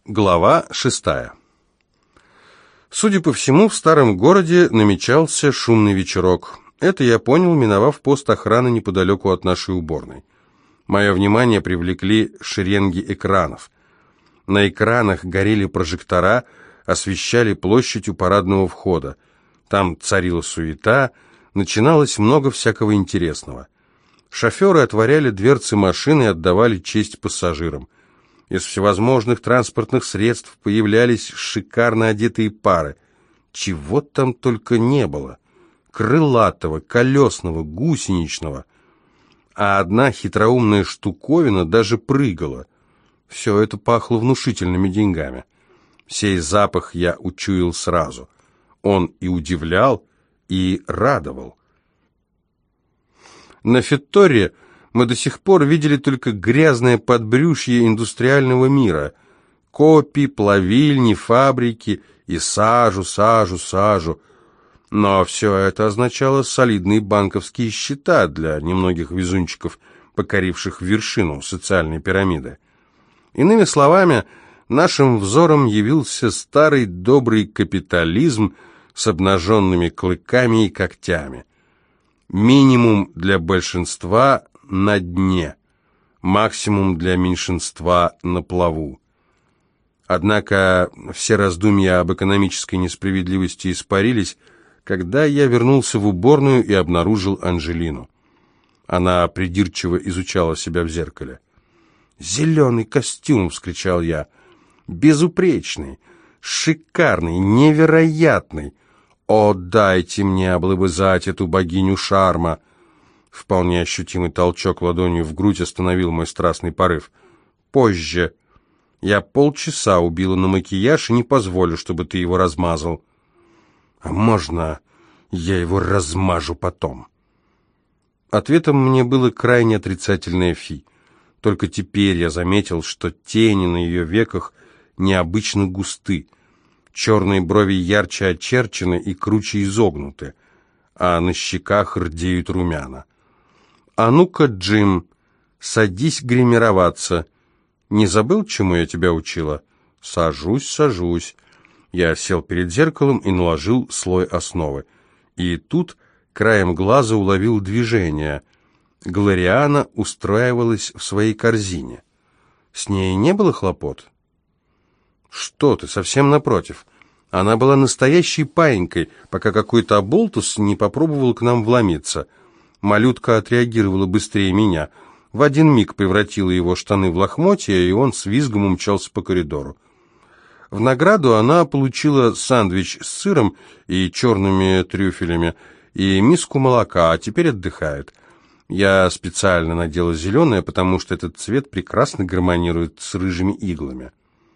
Глава 6. Судя по всему, в старом городе намечался шумный вечерок. Это я понял, миновав пост охраны неподалеку от нашей уборной. Мое внимание привлекли шеренги экранов. На экранах горели прожектора, освещали площадь у парадного входа. Там царила суета, начиналось много всякого интересного. Шоферы отворяли дверцы машин и отдавали честь пассажирам. Из всевозможных транспортных средств появлялись шикарно одетые пары. Чего там только не было. Крылатого, колесного, гусеничного. А одна хитроумная штуковина даже прыгала. Все это пахло внушительными деньгами. Сей запах я учуял сразу. Он и удивлял, и радовал. На Фетторе мы до сих пор видели только грязное подбрюшье индустриального мира. Копи, плавильни, фабрики и сажу. Но все это означало солидные банковские счета для немногих везунчиков, покоривших вершину социальной пирамиды. Иными словами, нашим взором явился старый добрый капитализм с обнаженными клыками и когтями. Минимум для большинства на дне, максимум для меньшинства на плаву. Однако все раздумья об экономической несправедливости испарились, когда я вернулся в уборную и обнаружил Анжелину. Она придирчиво изучала себя в зеркале. «Зеленый костюм!» — вскричал я. «Безупречный, шикарный, невероятный! О, дайте мне облобызать эту богиню шарма!» Вполне ощутимый толчок ладонью в грудь остановил мой страстный порыв. «Позже. Я полчаса убила на макияж и не позволю, чтобы ты его размазал». «А можно я его размажу потом?» Ответом мне было крайне отрицательное фи. Только теперь я заметил, что тени на ее веках необычно густы. Черные брови ярче очерчены и круче изогнуты, а на щеках рдеют румяна. «А ну-ка, Джим, садись гримироваться. Не забыл, чему я тебя учила?» «Сажусь». Я сел перед зеркалом и наложил слой основы. И тут краем глаза уловил движение. Глориана устраивалась в своей корзине. С ней не было хлопот? «Что ты, совсем напротив. Она была настоящей паинькой, пока какой-то оболтус не попробовал к нам вломиться». Малютка отреагировала быстрее меня. В один миг превратила его штаны в лохмотья, и он с визгом умчался по коридору. В награду она получила сэндвич с сыром и черными трюфелями и миску молока, а теперь отдыхает. Я специально надела зеленое, потому что этот цвет прекрасно гармонирует с рыжими иглами.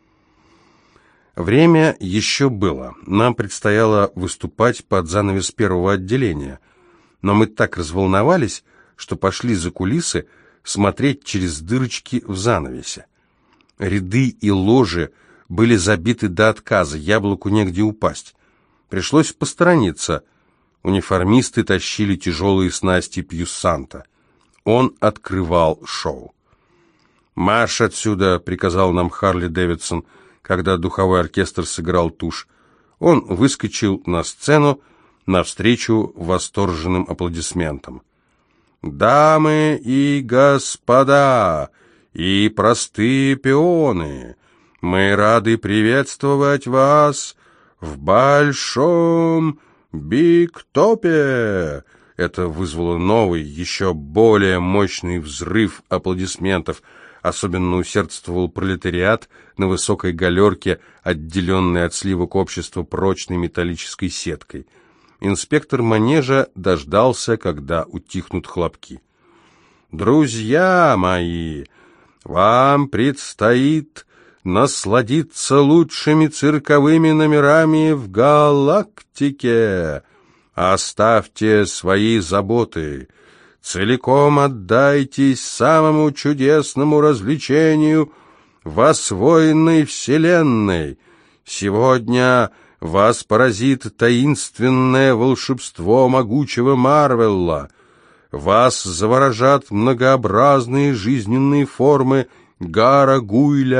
Время еще было. Нам предстояло выступать под занавес первого отделения. Но мы так разволновались, что пошли за кулисы смотреть через дырочки в занавесе. Ряды и ложи были забиты до отказа, яблоку негде упасть. Пришлось посторониться. Униформисты тащили тяжелые снасти пьюссанта. Он открывал шоу. «Марш отсюда!» — приказал нам Харли Дэвидсон, когда духовой оркестр сыграл тушь. Он выскочил на сцену, навстречу восторженным аплодисментам. «Дамы и господа, и простые пионы, мы рады приветствовать вас в большом бигтопе!» Это вызвало новый, еще более мощный взрыв аплодисментов. Особенно усердствовал пролетариат на высокой галерке, отделенной от сливок общества прочной металлической сеткой. Инспектор манежа дождался, когда утихнут хлопки. «Друзья мои, вам предстоит насладиться лучшими цирковыми номерами в галактике. Оставьте свои заботы, целиком отдайтесь самому чудесному развлечению в освоенной вселенной. Сегодня вас поразит таинственное волшебство могучего Марвелла. Вас заворожат многообразные жизненные формы Гарагуйля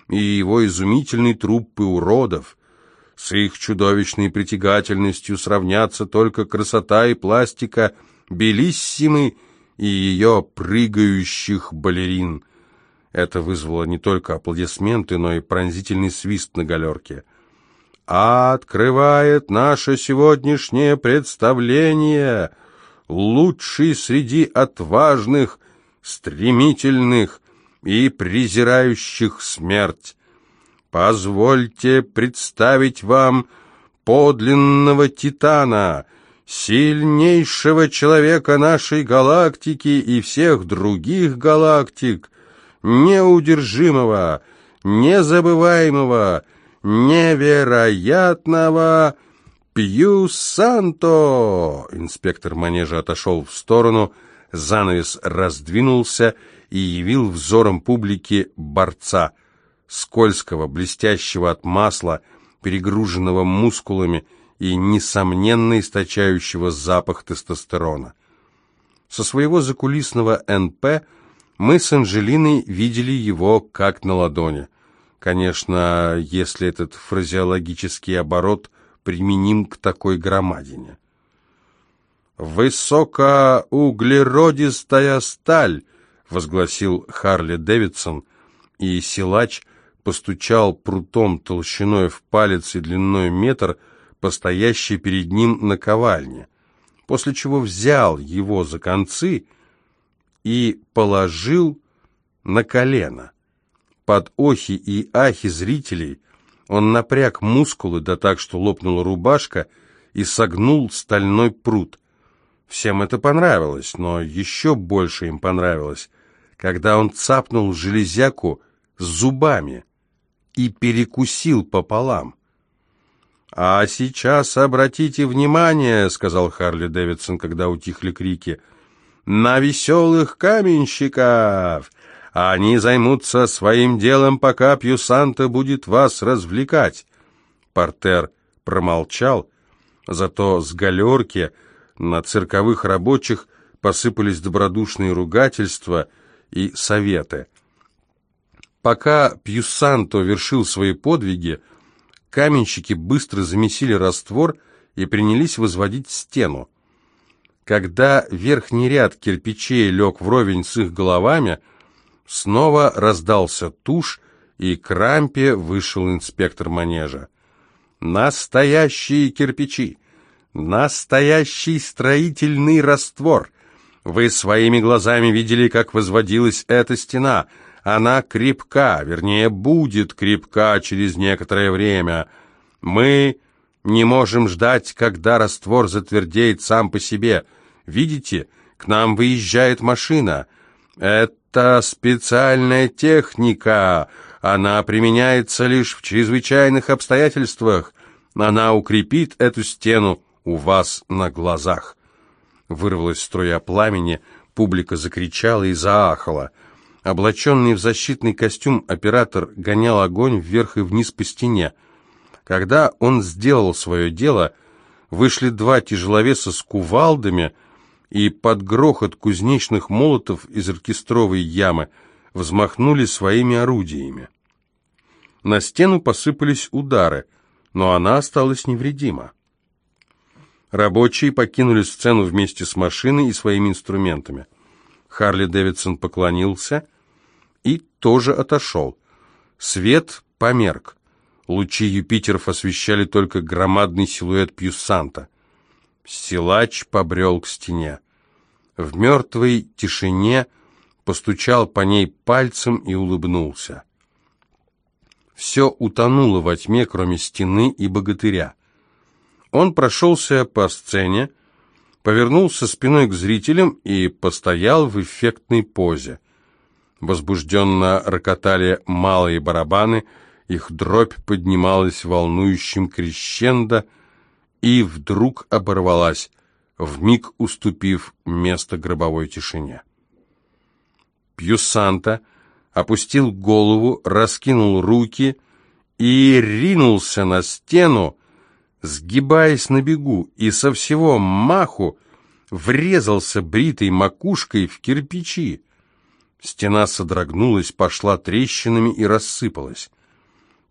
и его изумительной труппы уродов. С их чудовищной притягательностью сравнятся только красота и пластика Белиссимы и ее прыгающих балерин. Это вызвало не только аплодисменты, но и пронзительный свист на галерке. «Открывает наше сегодняшнее представление лучший среди отважных, стремительных и презирающих смерть. Позвольте представить вам подлинного титана, сильнейшего человека нашей галактики и всех других галактик, неудержимого, незабываемого, невероятного Пью Санто!» Инспектор манежа отошел в сторону, занавес раздвинулся и явил взором публики борца, скользкого, блестящего от масла, перегруженного мускулами и, несомненно, источающего запах тестостерона. Со своего закулисного НП мы с Анжелиной видели его как на ладони. Конечно, если этот фразеологический оборот применим к такой громадине. «Высокоуглеродистая сталь!» — возгласил Харли Дэвидсон, и силач постучал прутом толщиной в палец и длиной метр по стоящей перед ним наковальне, после чего взял его за концы и положил на колено. Под охи и ахи зрителей он напряг мускулы, да так, что лопнула рубашка, и согнул стальной прут. Всем это понравилось, но еще больше им понравилось, когда он цапнул железяку зубами и перекусил пополам. «А сейчас обратите внимание, — сказал Харли Дэвидсон, когда утихли крики, — на веселых каменщиков! Они займутся своим делом, пока Пью Санто будет вас развлекать!» Портер промолчал, зато с галерки на цирковых рабочих посыпались добродушные ругательства и советы. Пока Пью Санто вершил свои подвиги, каменщики быстро замесили раствор и принялись возводить стену. Когда верхний ряд кирпичей лег вровень с их головами, снова раздался туш, и к рампе вышел инспектор манежа. «Настоящие кирпичи! Настоящий строительный раствор! Вы своими глазами видели, как возводилась эта стена. Она крепка, вернее, будет крепка через некоторое время. Мы не можем ждать, когда раствор затвердеет сам по себе. Видите, к нам выезжает машина. Это специальная техника. Она применяется лишь в чрезвычайных обстоятельствах. Она укрепит эту стену у вас на глазах». Вырвалась струя пламени, публика закричала и заахала. Облаченный в защитный костюм оператор гонял огонь вверх и вниз по стене. Когда он сделал свое дело, вышли два тяжеловеса с кувалдами, и под грохот кузнечных молотов из оркестровой ямы взмахнули своими орудиями. На стену посыпались удары, но она осталась невредима. Рабочие покинули сцену вместе с машиной и своими инструментами. Харли Дэвидсон поклонился и тоже отошел. Свет померк. Лучи Юпитеров освещали только громадный силуэт Пью Санто. Силач побрел к стене. В мертвой тишине постучал по ней пальцем и улыбнулся. Все утонуло во тьме, кроме стены и богатыря. Он прошелся по сцене, повернулся спиной к зрителям и постоял в эффектной позе. Возбужденно рокотали малые барабаны, их дробь поднималась волнующим крещендо и вдруг оборвалась, вмиг уступив место гробовой тишине. Пью Санто опустил голову, раскинул руки и ринулся на стену, сгибаясь на бегу, и со всего маху врезался бритой макушкой в кирпичи. Стена содрогнулась, пошла трещинами и рассыпалась.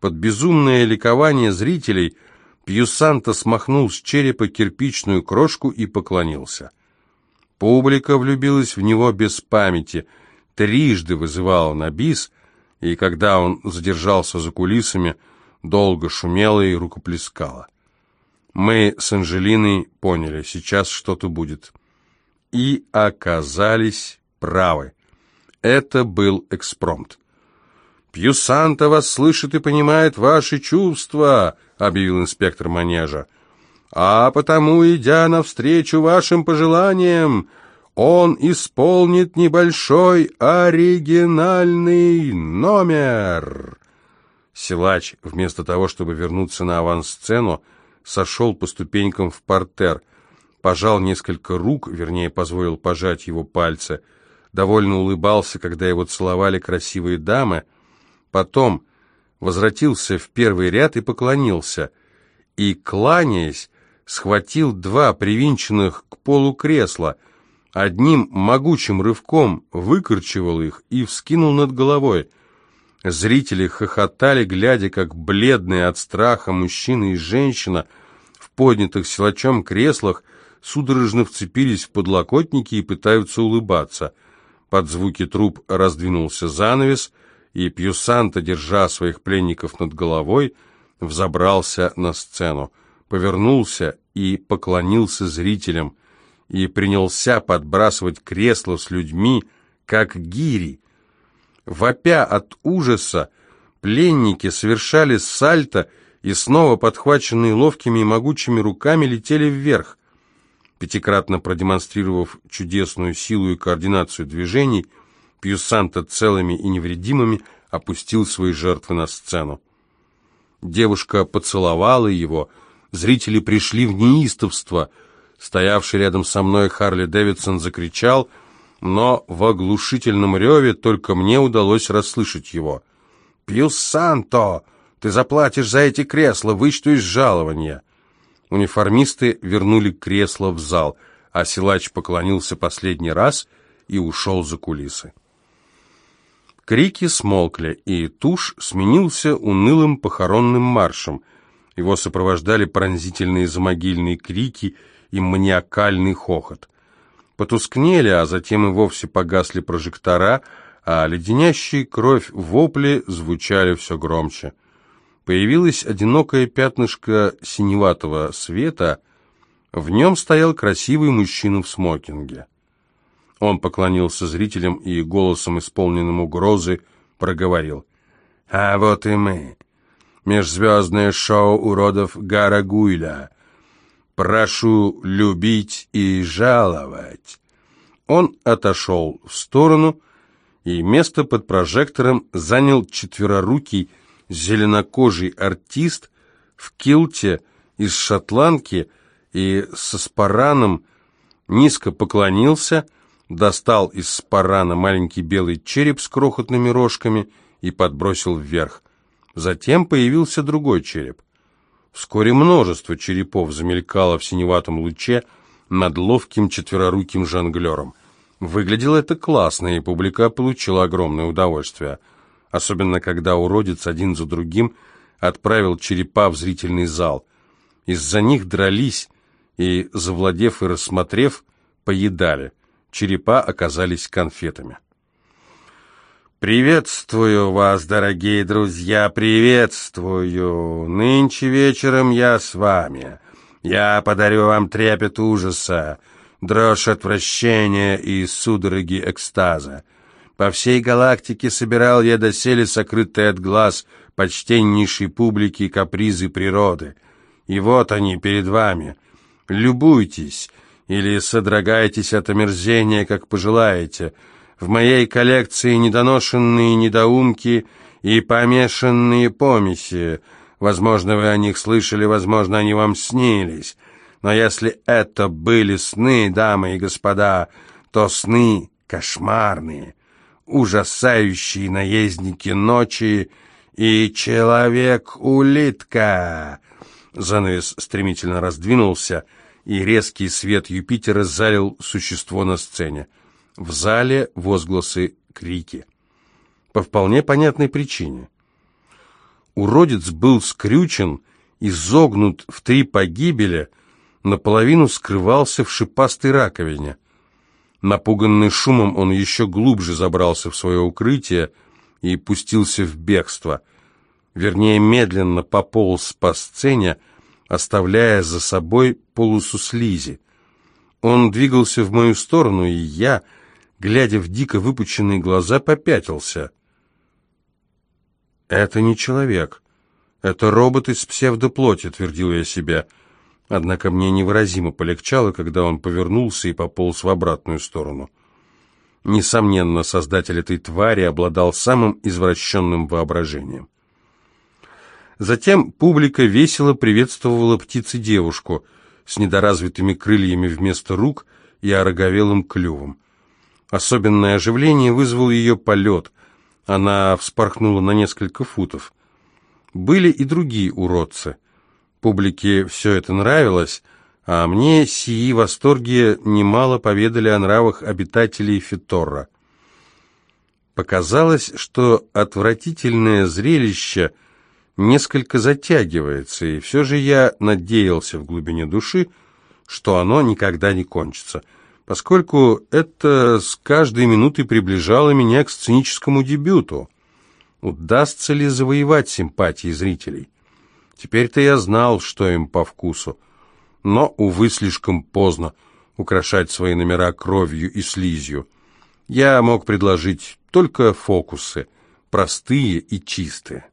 Под безумное ликование зрителей Пьюсанто смахнул с черепа кирпичную крошку и поклонился. Публика влюбилась в него без памяти, трижды вызывала на бис, и когда он задержался за кулисами, долго шумела и рукоплескала. Мы с Анжелиной поняли, сейчас что-то будет. И оказались правы. Это был экспромт. «Пьюсанто вас слышит и понимает ваши чувства», — объявил инспектор манежа. «А потому, идя навстречу вашим пожеланиям, он исполнит небольшой оригинальный номер». Силач, вместо того, чтобы вернуться на авансцену, сошел по ступенькам в партер, пожал несколько рук, вернее, позволил пожать его пальцы, довольно улыбался, когда его целовали красивые дамы, потом возвратился в первый ряд и поклонился, и, кланяясь, схватил два привинченных к полу кресла, одним могучим рывком выкорчевал их и вскинул над головой. Зрители хохотали, глядя, как бледные от страха мужчина и женщина в поднятых силачом креслах судорожно вцепились в подлокотники и пытаются улыбаться. Под звуки труб раздвинулся занавес, и Пьюсанто, держа своих пленников над головой, взобрался на сцену, повернулся и поклонился зрителям, и принялся подбрасывать кресла с людьми, как гири. Вопя от ужаса, пленники совершали сальто и снова, подхваченные ловкими и могучими руками, летели вверх. Пятикратно продемонстрировав чудесную силу и координацию движений, Пьюсанто целыми и невредимыми опустил свои жертвы на сцену. Девушка поцеловала его, зрители пришли в неистовство. Стоявший рядом со мной Харли Дэвидсон закричал, но в оглушительном реве только мне удалось расслышать его. «Пьюсанто, ты заплатишь за эти кресла, вычту из жалования». Униформисты вернули кресла в зал, а силач поклонился последний раз и ушел за кулисы. Крики смолкли, и туш сменился унылым похоронным маршем. Его сопровождали пронзительные замогильные крики и маниакальный хохот. Потускнели, а затем и вовсе погасли прожектора, а леденящие кровь вопли звучали все громче. Появилось одинокое пятнышко синеватого света, в нем стоял красивый мужчина в смокинге. Он поклонился зрителям и голосом, исполненным угрозы, проговорил: «А вот и мы, межзвездное шоу уродов Гарагуйля. Прошу любить и жаловать». Он отошел в сторону, и место под прожектором занял четверорукий зеленокожий артист в килте из шотландки и со спараном, низко поклонился, достал из спарана маленький белый череп с крохотными рожками и подбросил вверх. Затем появился другой череп. Вскоре множество черепов замелькало в синеватом луче над ловким четвероруким жонглером. Выглядело это классно, и публика получила огромное удовольствие. Особенно, когда уродец один за другим отправил черепа в зрительный зал. Из-за них дрались и, завладев и рассмотрев, поедали. Черепа оказались конфетами. «Приветствую вас, дорогие друзья, приветствую! Нынче вечером я с вами. Я подарю вам трепет ужаса, дрожь отвращения и судороги экстаза. По всей галактике собирал я доселе сокрытые от глаз почтеннейшей публики капризы природы. И вот они перед вами. Любуйтесь или содрогайтесь от омерзения, как пожелаете. В моей коллекции недоношенные недоумки и помешанные помеси. Возможно, вы о них слышали, возможно, они вам снились. Но если это были сны, дамы и господа, то сны кошмарные, ужасающие наездники ночи и человек-улитка». Занавес стремительно раздвинулся, и резкий свет Юпитера залил существо на сцене. В зале возгласы, крики. По вполне понятной причине. Уродец был скрючен, изогнут в 3 погибели, наполовину скрывался в шипастой раковине. Напуганный шумом, он еще глубже забрался в свое укрытие и пустился в бегство. Вернее, медленно пополз по сцене, оставляя за собой полосу слизи. Он двигался в мою сторону, и я, глядя в дико выпученные глаза, попятился. «Это не человек. Это робот из псевдоплоти», — твердил я себе. Однако мне невыразимо полегчало, когда он повернулся и пополз в обратную сторону. Несомненно, создатель этой твари обладал самым извращенным воображением. Затем публика весело приветствовала птицу-девушку с недоразвитыми крыльями вместо рук и ороговелым клювом. Особенное оживление вызвал ее полет. Она вспорхнула на несколько футов. Были и другие уродцы. Публике все это нравилось, а мне сии восторги немало поведали о нравах обитателей Фиторра. Показалось, что отвратительное зрелище несколько затягивается, и все же я надеялся в глубине души, что оно никогда не кончится, поскольку это с каждой минутой приближало меня к сценическому дебюту. Удастся ли завоевать симпатии зрителей? Теперь-то я знал, что им по вкусу, но, увы, слишком поздно украшать свои номера кровью и слизью. Я мог предложить только фокусы, простые и чистые.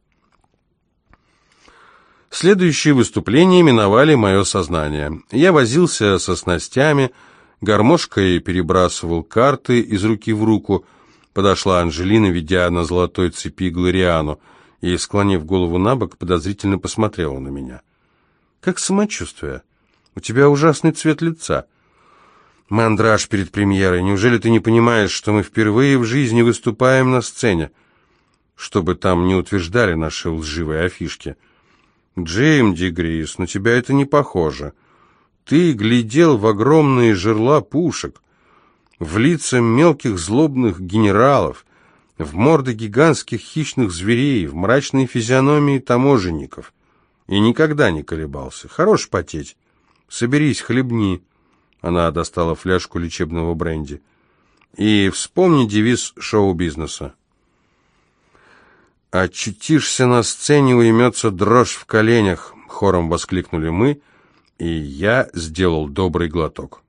Следующие выступления миновали мое сознание. Я возился со снастями, гармошкой перебрасывал карты из руки в руку. Подошла Анжелина, ведя на золотой цепи Глориану, и, склонив голову набок, подозрительно посмотрела на меня. «Как самочувствие? У тебя ужасный цвет лица». «Мандраж перед премьерой. Неужели ты не понимаешь, что мы впервые в жизни выступаем на сцене?» Что бы там ни утверждали наши лживые афишки. «Джим Дегрис, на тебя это не похоже. Ты глядел в огромные жерла пушек, в лица мелких злобных генералов, в морды гигантских хищных зверей, в мрачные физиономии таможенников, и никогда не колебался. Хорош потеть. Соберись, хлебни». Она достала фляжку лечебного бренди. «И вспомни девиз шоу-бизнеса. «Очутишься на сцене, уймется дрожь в коленях», — хором воскликнули мы, и я сделал добрый глоток.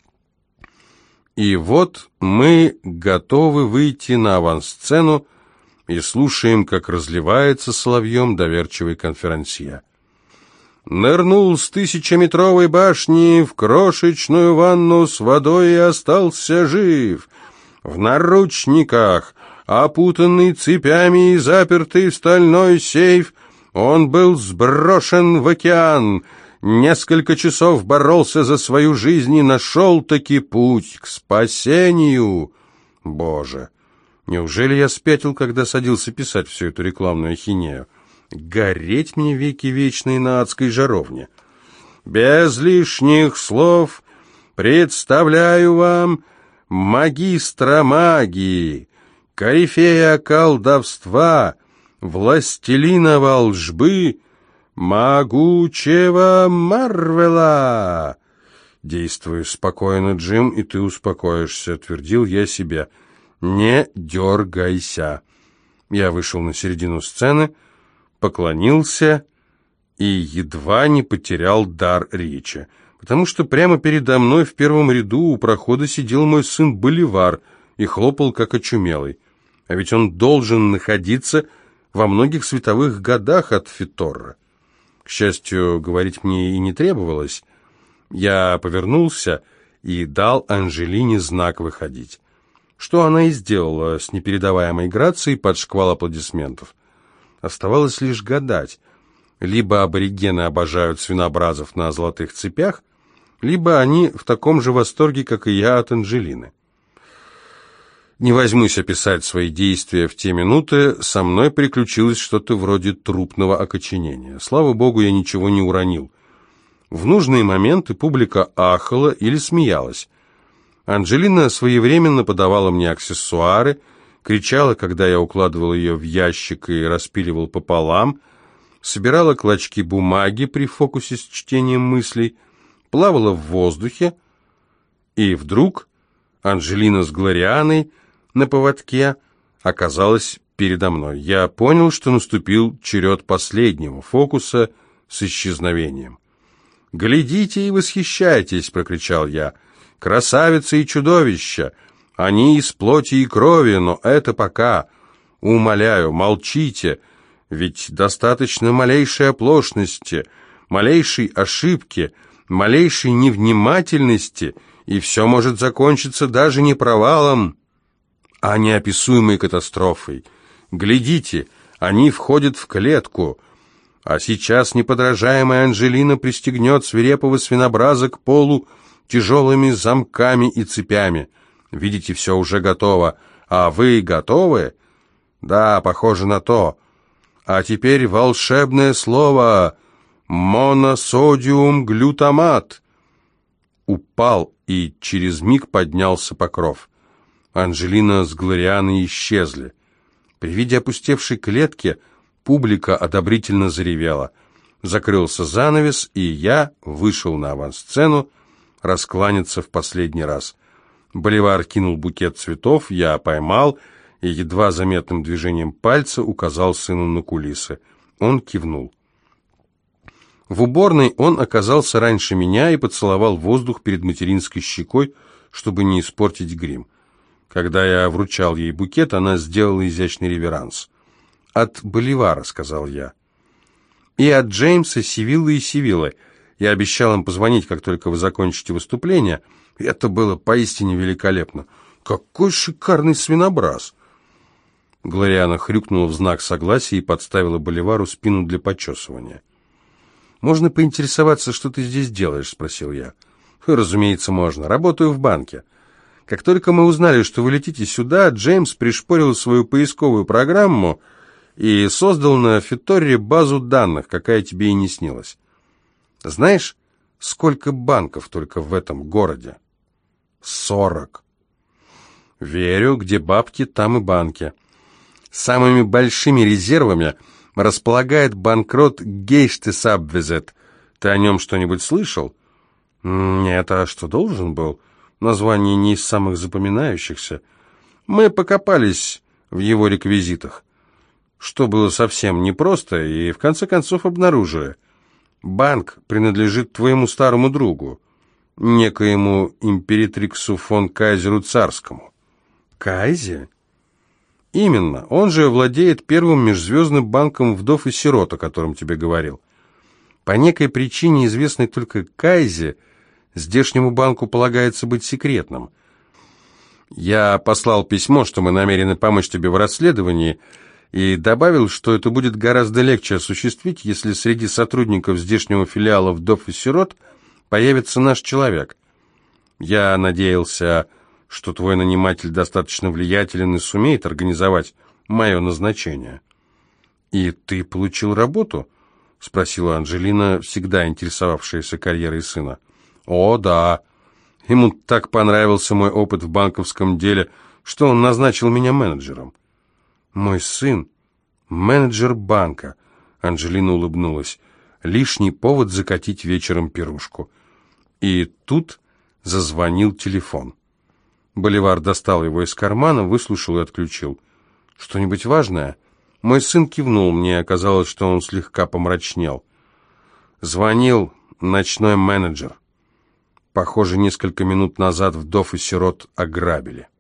И вот мы готовы выйти на авансцену и слушаем, как разливается соловьем доверчивый конферансье. «Нырнул с 1000-метровой башни в крошечную ванну с водой и остался жив. В наручниках, опутанный цепями и запертый в стальной сейф, он был сброшен в океан, несколько часов боролся за свою жизнь и нашел-таки путь к спасению». Боже, неужели я спятил, когда садился писать всю эту рекламную ахинею? Гореть мне веки вечные на адской жаровне. «Без лишних слов представляю вам магистра магии, корифея колдовства, властелина волжбы, могучего Марвела». «Действуй спокойно, Джим, и ты успокоишься», — твердил я себе. «Не дергайся». Я вышел на середину сцены, поклонился и едва не потерял дар речи, потому что прямо передо мной в первом ряду у прохода сидел мой сын Боливар и хлопал как очумелый. А ведь он должен находиться во многих световых годах от Фиторра. К счастью, говорить мне и не требовалось. Я повернулся и дал Анжелине знак выходить, что она и сделала с непередаваемой грацией под шквал аплодисментов. Оставалось лишь гадать. Либо аборигены обожают свинобразов на золотых цепях, либо они в таком же восторге, как и я, от Анжелины. Не возьмусь описать свои действия в те минуты, со мной приключилось что-то вроде трупного окоченения. Слава богу, я ничего не уронил. В нужные моменты публика ахала или смеялась. Анжелина своевременно подавала мне аксессуары, кричала, когда я укладывал ее в ящик и распиливал пополам, собирала клочки бумаги при фокусе с чтением мыслей, плавала в воздухе, и вдруг Анжелина с Глорианой на поводке оказалась передо мной. Я понял, что наступил черед последнего фокуса с исчезновением. «Глядите и восхищайтесь!» — прокричал я. «Красавица и чудовища! Они из плоти и крови, но это пока. Умоляю, молчите, ведь достаточно малейшей оплошности, малейшей ошибки, малейшей невнимательности, и все может закончиться даже не провалом, а неописуемой катастрофой. Глядите, они входят в клетку, а сейчас неподражаемая Анжелина пристегнет свирепого свинобраза к полу тяжелыми замками и цепями. Видите, все уже готово. А вы готовы? Да, похоже на то. А теперь волшебное слово моносодиум глютамат. Упал, и через миг поднялся покров. Анжелина с Глорианой исчезли. При виде опустевшей клетки публика одобрительно заревела. Закрылся занавес, и я вышел на авансцену раскланяться в последний раз. Боливар кинул букет цветов, я поймал и едва заметным движением пальца указал сыну на кулисы. Он кивнул. В уборной он оказался раньше меня и поцеловал воздух перед материнской щекой, чтобы не испортить грим. Когда я вручал ей букет, она сделала изящный реверанс. «От Боливара», — сказал я. «И от Джеймса, Сивиллы и Сивиллы. Я обещал им позвонить, как только вы закончите выступление. Это было поистине великолепно. Какой шикарный свинобраз!» Глориана хрюкнула в знак согласия и подставила Боливару спину для почесывания. «Можно поинтересоваться, что ты здесь делаешь?» — спросил я. «Разумеется, можно. Работаю в банке. Как только мы узнали, что вы летите сюда, Джеймс пришпорил свою поисковую программу и создал на Фиторре базу данных, какая тебе и не снилась. Знаешь, сколько банков только в этом городе? 40. Верю, где бабки, там и банки. Самыми большими резервами располагает банкрот Гейштесабвезет. Ты о нем что-нибудь слышал? Нет, а что должен был? Название не из самых запоминающихся. Мы покопались в его реквизитах, что было совсем непросто, и в конце концов обнаружили. Банк принадлежит твоему старому другу, некоему императриксу фон Кайзеру Царскому. Кайзе? Именно. Он же владеет первым межзвездным банком вдов и сирот, о котором тебе говорил. По некой причине, известной только Кайзе, здешнему банку полагается быть секретным. Я послал письмо, что мы намерены помочь тебе в расследовании, и добавил, что это будет гораздо легче осуществить, если среди сотрудников здешнего филиала вдов и сирот появится наш человек. Я надеялся, что твой наниматель достаточно влиятелен и сумеет организовать мое назначение. «И ты получил работу?» — спросила Анжелина, всегда интересовавшаяся карьерой сына. «О, да. Ему так понравился мой опыт в банковском деле, что он назначил меня менеджером». «Мой сын — менеджер банка», — Анжелина улыбнулась. «Лишний повод закатить вечером пирушку». И тут зазвонил телефон. Боливар достал его из кармана, выслушал и отключил. «Что-нибудь важное?» Мой сын кивнул, мне оказалось, что он слегка помрачнел. Звонил ночной менеджер. Похоже, несколько минут назад вдов и сирот ограбили.